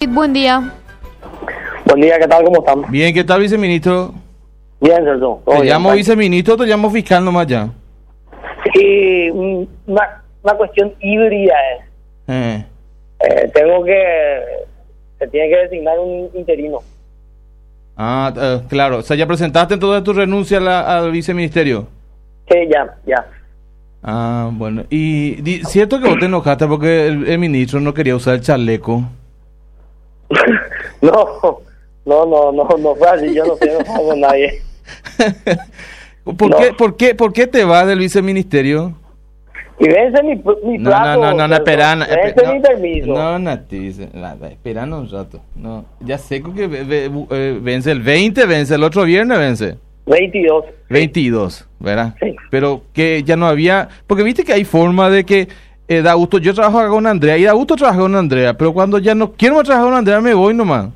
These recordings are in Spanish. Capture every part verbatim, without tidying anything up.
buen día. Buen día, ¿qué tal? ¿Cómo están? Bien, ¿qué tal, viceministro? Bien, Sergio. ¿Te llamo viceministro o te llamo fiscal nomás ya? Sí, una, una cuestión híbrida es. Eh. Eh, tengo que... Se tiene que designar un interino. Ah, uh, claro. O sea, ¿ya presentaste entonces tu renuncia a la, al viceministerio? Sí, ya, ya. Ah, bueno. Y di, cierto que vos te enojaste porque el, el ministro no quería usar el chaleco. no, no, no, no, no fue así. Yo no estoy enojado con nadie. ¿Por, no. qué, ¿Por qué, por qué te vas del viceministerio? Y vence mi, mi No, plato. no, no, no, espera. No, vence no, mi permiso. No, Nati, espera un rato. No, ya sé que ve, ve, eh, vence el veinte, vence el otro viernes, vence. veintidós. veintidós, ¿verdad? Sí. Pero que ya no había... Porque viste que hay forma de que eh, da gusto... Yo trabajo acá con Andrea y da gusto trabajar con Andrea, pero cuando ya no quiero más trabajar con Andrea me voy nomás.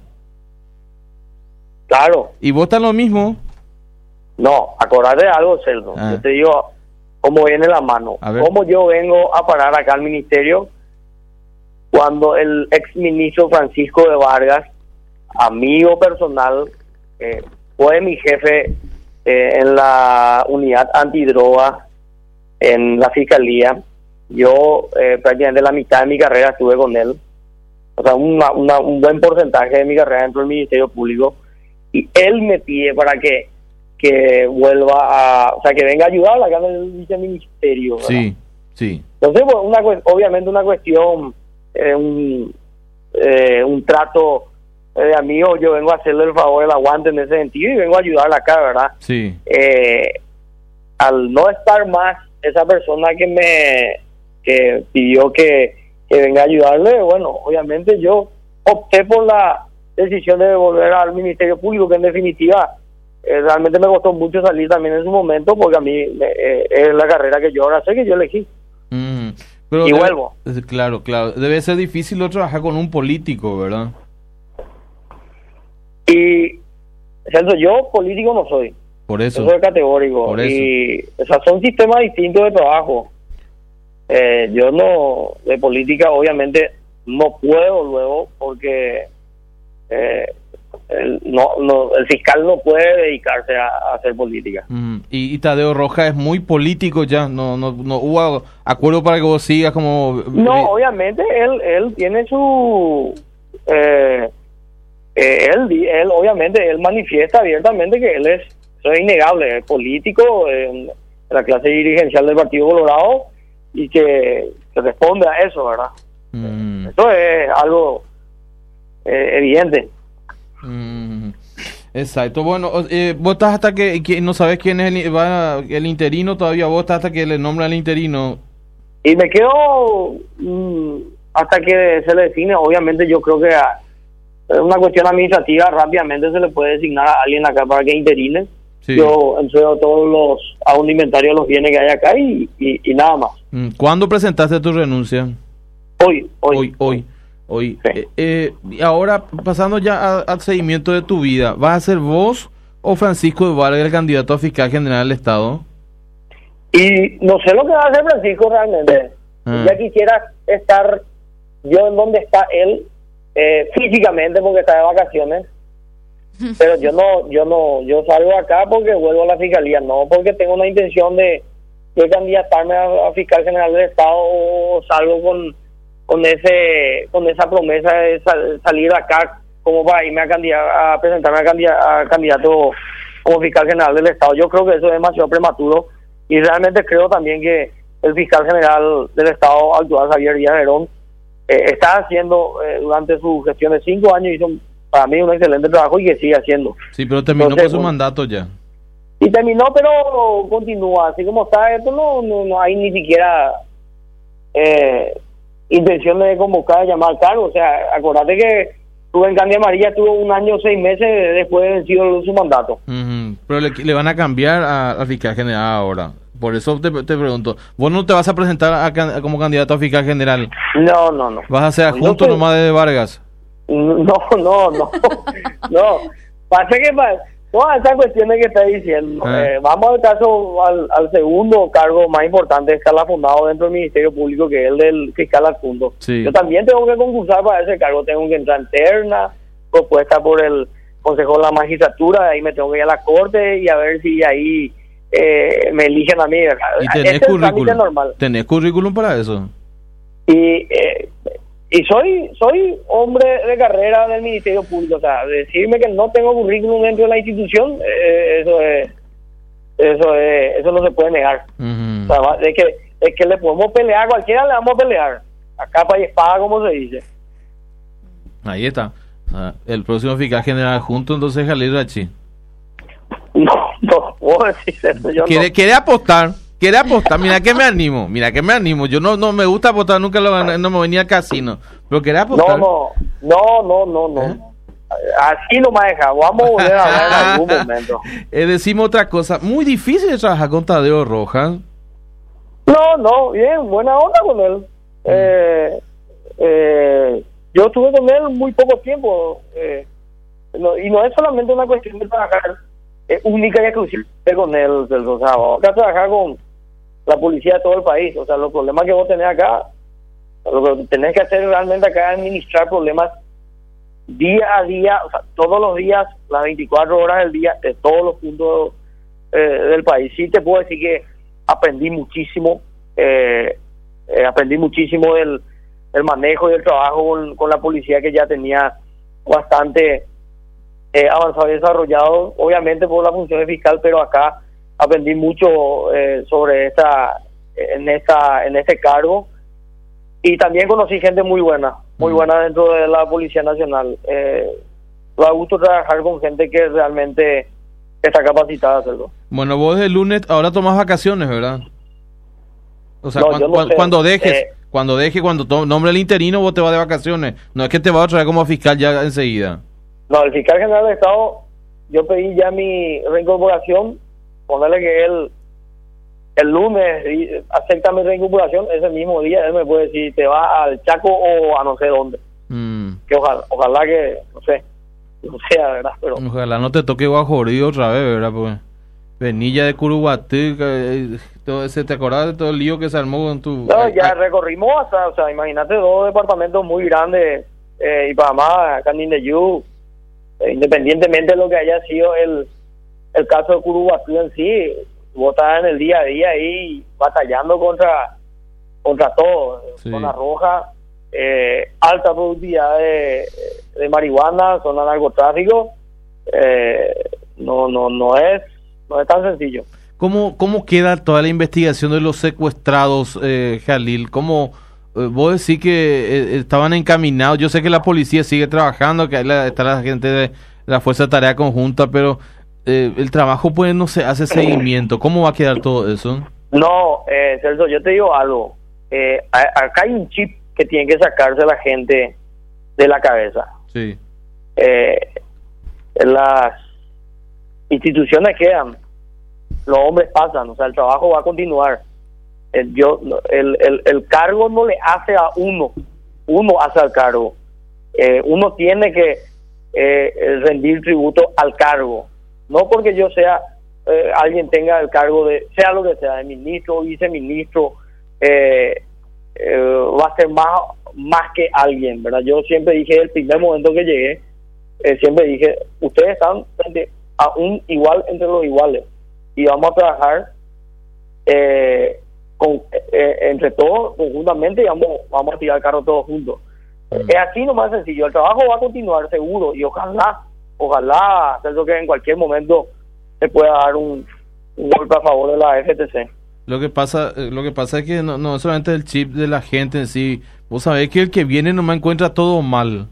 Claro. ¿Y vos estás lo mismo? No, acordate de algo, Celso. Ah. Yo te digo cómo viene la mano. Cómo yo vengo a parar acá al ministerio cuando el ex ministro Francisco de Vargas, amigo personal, eh, fue mi jefe eh, en la unidad antidroga en la fiscalía. Yo eh, prácticamente la mitad de mi carrera estuve con él. O sea, una, una, un buen porcentaje de mi carrera dentro del Ministerio Público. Y él me pide para que que vuelva a, o sea, que venga a ayudar acá en el viceministerio, ¿verdad? Sí, sí. Entonces, pues, una, obviamente una cuestión, eh, un, eh, un trato de amigo, yo vengo a hacerle el favor, el aguante en ese sentido y vengo a ayudarla acá, ¿verdad? Sí. Eh, al no estar más esa persona que me que pidió que, que venga a ayudarle, bueno, obviamente yo opté por la decisión de volver al Ministerio Público, que en definitiva Eh, realmente me costó mucho salir también en su momento, porque a mí eh, es la carrera que yo ahora sé que yo elegí. Mm, pero y debe, vuelvo. Claro, claro. Debe ser difícil no trabajar con un político, ¿verdad? Y, Celso, yo político no soy. Por eso. Yo soy categórico. Por eso. Y, o sea, son sistemas distintos de trabajo. Eh, yo no, de política, obviamente, no puedo luego, porque... Eh, El, no, no, el fiscal no puede dedicarse a, a hacer política. Mm, y, y Tadeo Rojas es muy político ya, no no no hubo acuerdo para que vos sigas como... No, obviamente él él tiene su... Eh, eh, él, él obviamente él manifiesta abiertamente que él es, eso es innegable, es político en la clase dirigencial del Partido Colorado y que, que responde a eso, ¿verdad? Mm. Eso es algo eh, evidente. Mm, exacto. Bueno, eh, vos estás hasta que, que no sabes quién es el, va, el interino todavía, vos estás hasta que le nombran al interino. Y me quedo mmm, hasta que se le define. Obviamente yo creo que a, es una cuestión administrativa, rápidamente se le puede designar a alguien acá para que interine. Sí. Yo entrego todos los a un inventario de los bienes que hay acá y, y, y nada más. ¿Cuándo presentaste tu renuncia? Hoy, hoy. Hoy, hoy. Hoy, sí. eh, eh, y ahora pasando ya a, al seguimiento de tu vida, ¿vas a ser vos o Francisco de Vargas el candidato a fiscal general del Estado? Y no sé lo que va a hacer Francisco realmente. Ah. Ya quisiera estar yo en donde está él eh, físicamente porque está de vacaciones, pero yo no, yo no, yo salgo acá porque vuelvo a la fiscalía, no porque tengo una intención de, de candidatarme a, a fiscal general del Estado o salgo con con ese con esa promesa de sal, salir acá como para irme a, candida, a presentarme a, candida, a candidato como fiscal general del Estado. Yo creo que eso es demasiado prematuro y realmente creo también que el fiscal general del Estado actual, Javier Díaz Verón, eh, está haciendo eh, durante su gestión de cinco años, hizo para mí un excelente trabajo y que sigue haciendo. Sí, pero terminó Entonces, con su bueno, mandato ya. Y terminó, pero continúa. Así como está esto, no, no, no hay ni siquiera... Eh, intención de convocar a llamar cargo. O sea, acordate que Rubén Candia Amarilla tuvo un año seis meses después de vencido su mandato. Uh-huh. Pero le, le van a cambiar a, a fiscal general ahora. Por eso te, te pregunto, ¿vos no te vas a presentar a, a, como candidato a fiscal general? No, no, no. ¿Vas a ser adjunto no nomás de Vargas? No, no, no. No. Pasa que todas esas cuestiones que está diciendo. Ah. Eh, vamos al caso, al, al segundo cargo más importante escalafondado dentro del Ministerio Público, que es el del fiscal adjunto. Sí. Yo también tengo que concursar para ese cargo, tengo que entrar en terna, propuesta por el Consejo de la Magistratura, ahí me tengo que ir a la Corte y a ver si ahí eh, me eligen a mí. ¿Y tenés Ese es el trámite currículum? normal. ¿Tenés currículum para eso? Y eh, y soy soy hombre de carrera del Ministerio Público, o sea, decirme que no tengo currículum dentro de la institución, eh, eso es eso es eso no se puede negar. Uh-huh. O sea, va- es que es que le podemos pelear, cualquiera le vamos a pelear, a capa y espada, como se dice. Ahí está. Ah, el próximo fiscal general junto, entonces, Jalil Rachi. No, no puedo decir eso, yo Quiere, no. quiere apostar, quiere apostar. Mira que me animo, mira que me animo. Yo no no me gusta apostar, nunca lo gané, no me venía al casino. Pero quiere apostar. No, no, no, no, no, no. ¿Eh? Así no me deja, vamos a volver a hablar en algún momento. Eh, decimos otra cosa, muy difícil de trabajar con Tadeo Rojas. No, no, bien, buena onda con él. Eh, eh, yo estuve con él muy poco tiempo. Eh, no, y no es solamente una cuestión de trabajar eh, única y exclusivamente con él, Celso. O sea, vamos a trabajar con la policía de todo el país. O sea, los problemas que vos tenés acá, lo que tenés que hacer realmente acá es administrar problemas día a día, o sea, todos los días, las veinticuatro horas del día, de todos los puntos eh, del país. Sí te puedo decir que aprendí muchísimo, eh, eh, aprendí muchísimo del, del manejo y el trabajo con, con la policía, que ya tenía bastante eh, avanzado y desarrollado, obviamente por la función de fiscal, pero acá aprendí mucho eh, sobre esta, en esta, en este cargo, y también conocí gente muy buena, muy Mm. buena dentro de la Policía Nacional. Eh, da gusto trabajar con gente que realmente está capacitada a hacerlo. Bueno, vos el lunes ahora tomás vacaciones, ¿verdad? O sea, No, cuan- yo no cuan- sé. cuando dejes, Eh, cuando dejes, cuando to- nombre el interino, vos te vas de vacaciones. No es que te vas a traer como fiscal ya enseguida. No, el fiscal general del Estado, yo pedí ya mi reincorporación, ponerle que él el lunes y acepta mi reincorporación, ese mismo día él me puede decir, te vas al Chaco o a no sé dónde. Mm. Que ojalá, ojalá que, no sé, no sea, ¿verdad? Pero Ojalá no te toque Guajorido otra vez, ¿verdad? Pues Venilla de Curuguatí, que, eh, todo ese, ¿te acordás de todo el lío que se armó con tu...? no, eh, ya ah, recorrimos hasta, o sea, imagínate dos departamentos muy grandes, eh, y para más, Canindeyú, eh, independientemente de lo que haya sido el, el caso de Curuguatí en sí, vos estás en el día a día ahí batallando contra contra todo, Sí. zona roja, eh, alta productividad de, de marihuana, zona narcotráfico, eh, no no no es no es tan sencillo. ¿Cómo, ¿Cómo queda toda la investigación de los secuestrados, eh, Jalil? ¿Cómo eh, vos decís que eh, estaban encaminados? Yo sé que la policía sigue trabajando, que ahí la- está la gente de la Fuerza de Tarea Conjunta, pero eh, el trabajo pues no se hace seguimiento. ¿Cómo va a quedar todo eso? No, eh, Celso, yo te digo algo. Eh, a- acá hay un chip que tiene que sacarse la gente de la cabeza. Sí. Eh, las instituciones quedan, los hombres pasan, o sea, el trabajo va a continuar. El, yo, el, el, el cargo no le hace a uno, uno hace al cargo. Eh, uno tiene que eh, rendir tributo al cargo. No porque yo sea, eh, alguien tenga el cargo de, sea lo que sea, de ministro o viceministro, eh, eh, va a ser más, más que alguien, ¿verdad? Yo siempre dije, el primer momento que llegué, eh, siempre dije, ustedes están frente a un igual entre los iguales, y vamos a trabajar eh, con, eh, entre todos, conjuntamente, y vamos, vamos a tirar el carro todos juntos. Mm. Es así nomás sencillo, el trabajo va a continuar seguro, y ojalá, ojalá, Celso, que en cualquier momento se pueda dar un, un golpe a favor de la F T C. Lo que pasa, eh, lo que pasa es que no, no solamente el chip de la gente en sí. Vos sabés que el que viene no me encuentra todo mal.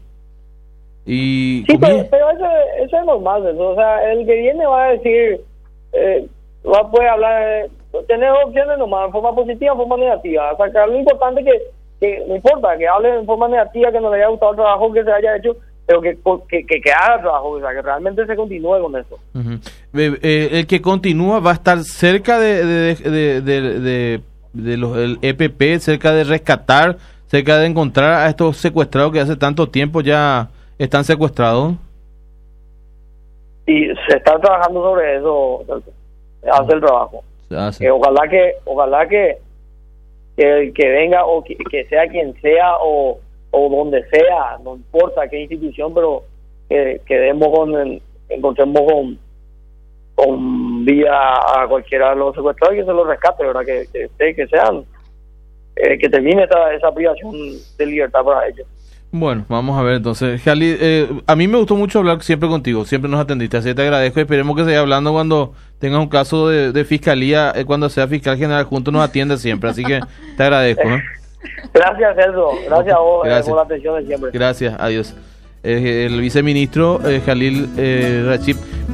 Y Sí, comí- pero, pero eso, eso es normal, Celso. O sea, el que viene va a decir, eh, va a poder hablar, eh, tener opciones nomás, en forma positiva, en forma negativa. O sea, que lo importante es que, que no importa, que hable en forma negativa, que no le haya gustado el trabajo que se haya hecho, pero que, que, que, que haga el trabajo, o sea, que realmente se continúe con eso. Ujú. Eh, eh, el que continúa va a estar cerca de de, de, de, de- de los el E P P, cerca de rescatar, cerca de encontrar a estos secuestrados que hace tanto tiempo ya están secuestrados. y se está trabajando sobre eso, hace el trabajo. Hace. Eh, ojalá que ojalá que que, que venga o que, que sea quien sea o, o donde sea, no importa qué institución, pero que quedemos con el, encontremos con con vía a cualquiera de los secuestrados y que se los rescate, ¿verdad? Que que, que, que sean eh, que termine esta, esa privación de libertad para ellos. Bueno, vamos a ver entonces. Jalil, eh, a mí me gustó mucho hablar siempre contigo, siempre nos atendiste, así que te agradezco. Esperemos que siga hablando cuando tengas un caso de, de fiscalía, eh, cuando sea fiscal general junto nos atiende siempre, así que te agradezco. ¿eh? Gracias, Celso, gracias a vos Gracias. Eh, por la atención de siempre. Gracias, adiós. Eh, el viceministro eh, Jalil eh, Rachid.